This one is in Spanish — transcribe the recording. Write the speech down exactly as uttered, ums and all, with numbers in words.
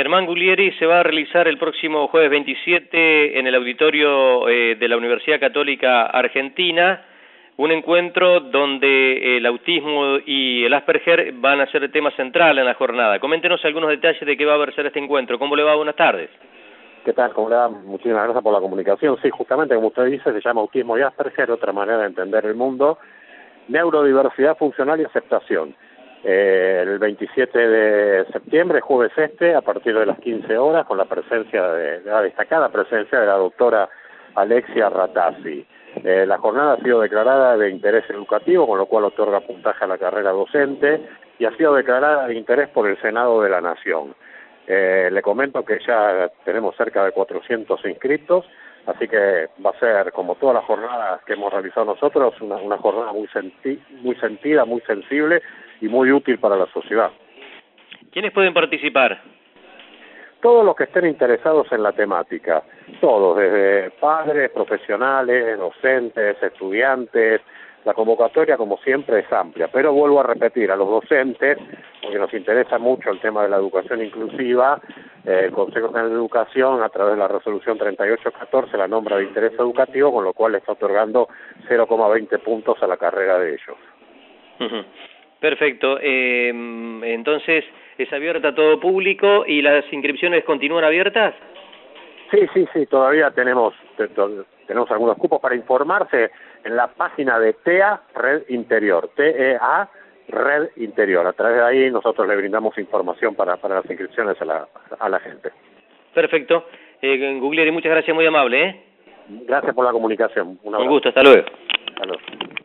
Germán Guglieri, se va a realizar el próximo jueves veintisiete en el auditorio eh, de la Universidad Católica Argentina, un encuentro donde el autismo y el Asperger van a ser el tema central en la jornada. Coméntenos algunos detalles de qué va a ser este encuentro. ¿Cómo le va? Buenas tardes. ¿Qué tal? ¿Cómo le va? Muchísimas gracias por la comunicación. Sí, justamente como usted dice, se llama autismo y Asperger, otra manera de entender el mundo. Neurodiversidad funcional y aceptación. Eh, el veintisiete de septiembre, jueves este, a partir de las quince horas, con la presencia de, la destacada presencia de la doctora Alexia Ratazzi. Eh, la jornada ha sido declarada de interés educativo, con lo cual otorga puntaje a la carrera docente, y ha sido declarada de interés por el Senado de la Nación. Eh, le comento que ya tenemos cerca de cuatrocientos inscritos, así que va a ser, como todas las jornadas que hemos realizado nosotros, una, una jornada muy, senti muy sentida, muy sensible y muy útil para la sociedad. ¿Quiénes pueden participar? Todos los que estén interesados en la temática, todos, desde padres, profesionales, docentes, estudiantes. La convocatoria, como siempre, es amplia, pero vuelvo a repetir, a los docentes, porque nos interesa mucho el tema de la educación inclusiva, eh, el Consejo General de Educación, a través de la resolución treinta y ocho catorce, la nombra de interés educativo, con lo cual le está otorgando cero coma veinte puntos a la carrera de ellos. Uh-huh. Perfecto. Eh, entonces, ¿es abierta a todo público y las inscripciones continúan abiertas? Sí, sí, sí, todavía tenemos tenemos algunos cupos para informarse en la página de T E A Red Interior, T E A Red Interior. A través de ahí nosotros le brindamos información para, para las inscripciones a la, a la gente. Perfecto. Eh, Guglieri, muchas gracias, muy amable. ¿eh? Gracias por la comunicación. Un gusto, hasta luego. Hasta luego.